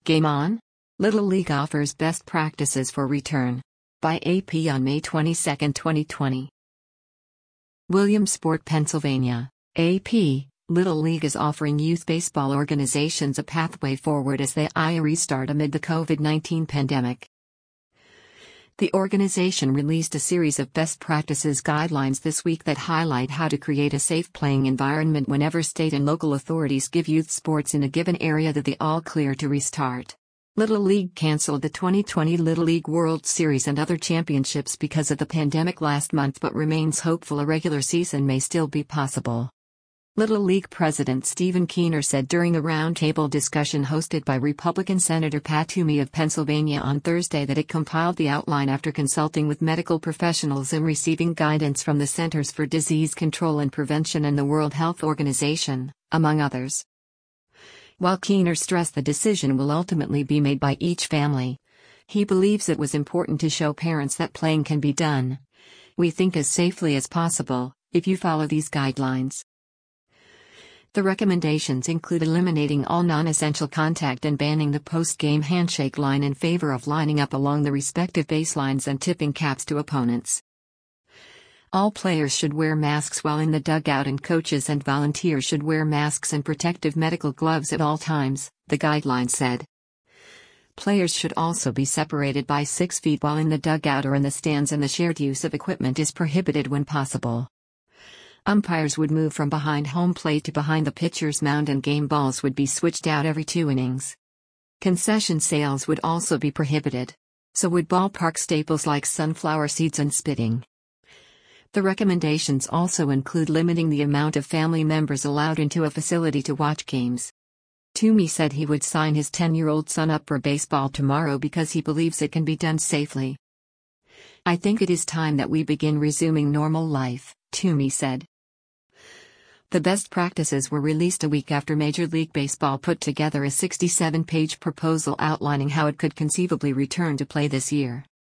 Game On? Little League offers best practices for return. By AP on May 22, 2020. Williamsport, Pennsylvania. AP, Little League is offering youth baseball organizations a pathway forward as they eye a restart amid the COVID-19 pandemic. The organization released a series of best practices guidelines this week that highlight how to create a safe playing environment whenever state and local authorities give youth sports in a given area the all clear to restart. Little League canceled the 2020 Little League World Series and other championships because of the pandemic last month, but remains hopeful a regular season may still be possible. Little League President Stephen Keener said during a roundtable discussion hosted by Republican Senator Pat Toomey of Pennsylvania on Thursday that it compiled the outline after consulting with medical professionals and receiving guidance from the Centers for Disease Control and Prevention and the World Health Organization, among others. While Keener stressed the decision will ultimately be made by each family, he believes it was important to show parents that playing can be done, we think, as safely as possible, if you follow these guidelines. The recommendations include eliminating all non-essential contact and banning the post-game handshake line in favor of lining up along the respective baselines and tipping caps to opponents. All players should wear masks while in the dugout, and coaches and volunteers should wear masks and protective medical gloves at all times, the guidelines said. Players should also be separated by 6 feet while in the dugout or in the stands, and the shared use of equipment is prohibited when possible. Umpires would move from behind home plate to behind the pitcher's mound, and game balls would be switched out every 2 innings. Concession sales would also be prohibited. So would ballpark staples like sunflower seeds and spitting. The recommendations also include limiting the amount of family members allowed into a facility to watch games. Toomey said he would sign his 10-year-old son up for baseball tomorrow because he believes it can be done safely. I think it is time that we begin resuming normal life, Toomey said. The best practices were released a week after Major League Baseball put together a 67-page proposal outlining how it could conceivably return to play this year.